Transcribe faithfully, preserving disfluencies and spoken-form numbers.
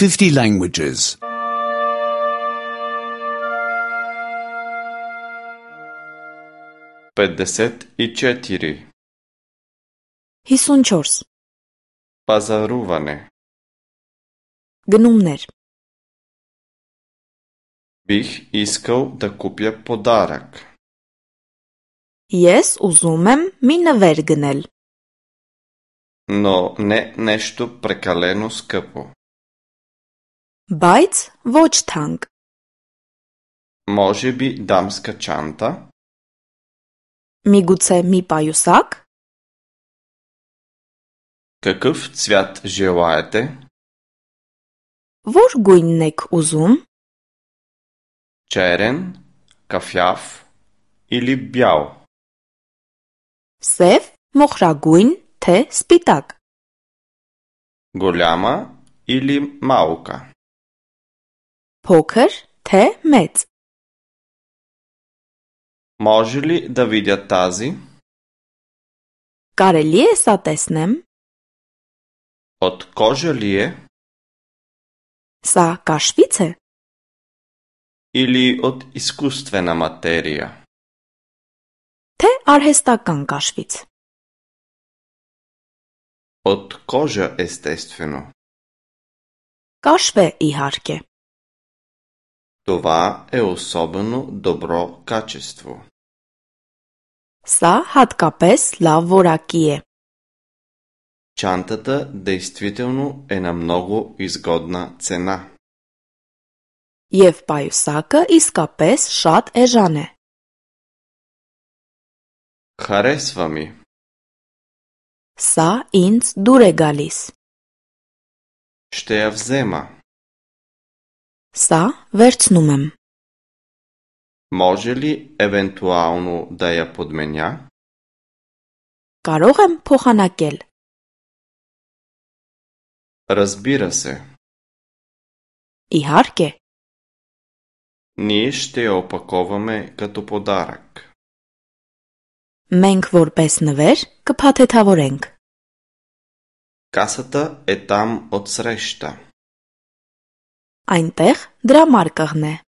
fifty languages. петдесет и четири. հիսունչորս Пазаруване. Գնումներ Бих искал да купя подарък. Ես ուզում եմ մի նվեր գնել, Но не нещо прекалено скъпо. բայց ոչ թանկ, Може би дамска чанта? միգուցե մի պայուսակ, Какъв цвят желаете? որ գույնն եք ուզում, Черен, кафяв или бял? սև, մոխրագույն, թե սպիտակ, Голяма или малка? փոքր, թե մեծ, Може ли да видя тази? կարելի է սա տեսնեմ, От кожа ли е? սա կաշվից է, Или от изкуствена материя? թե արհեստական կաշվից, От кожа, естествено. կաշվ է իհարկե, Това е особено добро качество. սա հատկապես լավ որակի է, Чантата действително е на много изгодна цена. և պայուսակը իսկապես շատ էժան է, Харесва ми. սա ինձ դուր է գալիս, Ще я взема. սա վերցնում եմ, Може ли евентуално да я подменя? կարող եմ փոխանակել, Разбира се. իհարկե, Ние ще я опаковаме като подарък. մենք որպես նվեր կփաթեթավորենք, Касата е там отсреща. այնտեղ դրամարկղն է,